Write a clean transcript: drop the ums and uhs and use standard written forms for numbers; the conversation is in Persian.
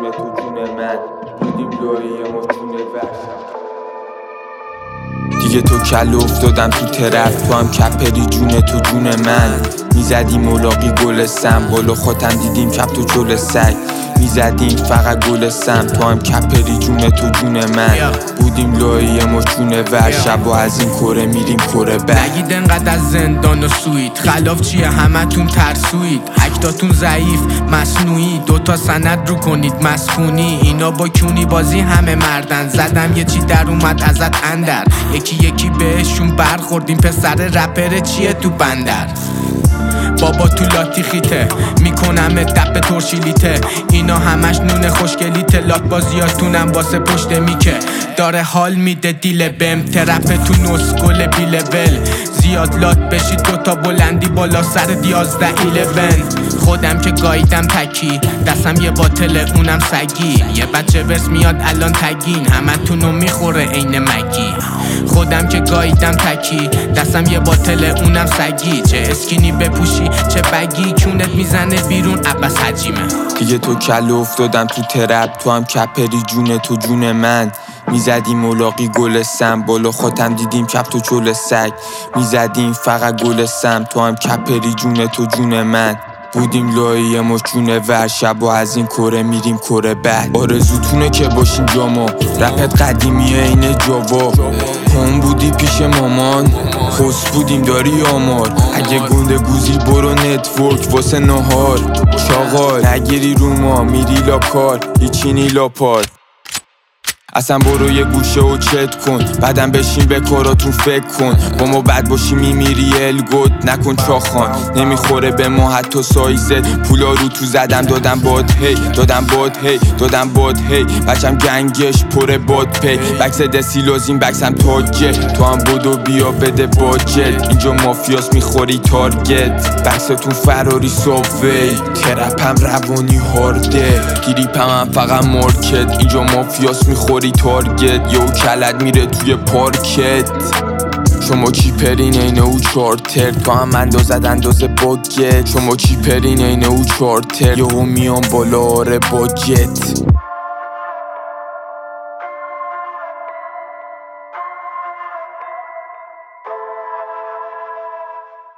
جون تو جون من بودیم لایه ما جون وحشت. دیگه تو کل افتادم تو ترپ، تو هم کپری جون تو جون من. میزدیم ملاقی گل سم، بالا خاتم دیدیم کپ تو جل سگ. میزدیم فقط گل سم، تو هم کپری جون تو جون من بودیم لایه ما جون ور. شب و از این کره میریم کره بر. نگید انقدر از زندان و سوید، خلاف چیه همتون ترسوید. هکتاتون ضعیف مصنوعی، دوتا سند رو کنید مسکونی. اینا با کونی بازی همه مردن، زدم یه چی در اومد ازت اندر. یکی یکی بهشون برخوردیم، پسر رپر چیه تو بندر. بابا تو لاتی خیته میکنم دپ ترشیلیته، اینا همش نون خوشگلیته. لات بازیاتونم واسه پشت میکه، داره حال میده دیل بهم. ترپ تو نسگل بی لول، زیاد لات بشید دوتا بلندی بالا سر 11-11. خودم که گاییدم تکی، دستم یه باطل اونم سگی. یه بچه ورس میاد الان تگین، همه تونو میخوره عین مگی. خودم که گاییدم تکی، دستم یه باطل اونم سگی. چه اسکینی بپوشی چه بگی، کونت میزنه بیرون عباس حجیمه. دیگه تو کل افتادم تو ترپ، تو هم کپری جون تو جون من. میزدیم ملاقی گل سم، بالا خاتم دیدیم کپ تو چول سگ. میزدیم فقط گل سم، تو هم کپری جون تو جون من بودیم لایه ما جون ور. شب و از این کره میریم کره بعد. آرزوتونه که باشیم جاما، رپت قدیمیه اینه جاوا. هم بودی پیش مامان، خوست بودیم داری آمار. اگه گنده گوزی برو نتورک واسه نهار. چاقال نگیری رو ما میری لا کار، هیچینی لا پار. اصلا برو یه گوشه و چت کن، بعدم بشین به کاراتون فکر کن. با ما بد باشی میمیری الگوت نکن چاخان. نمیخوره به ما حتی سایزت، پولا رو تو زدم دادم باد هی، دادم باد هی، دادم باد هی. بچم گنگش پر باد پی، بکس دستی لازیم بکسم تاجه. تو هم بدو بیا بده باجت، اینجا مافیاس میخوری تارگت. بکستون فراری ساوی، ترپم روانی هارده. گریپم هم فقط مارکت، اینجا مافیاس میخوری تارگت. یهو کلت میره توی پارکت. شما چیپرین اینه او چارتر، تو هم اندازه باگت. شما چیپرین اینه او چارتر، یهو میام بالا آره باجت.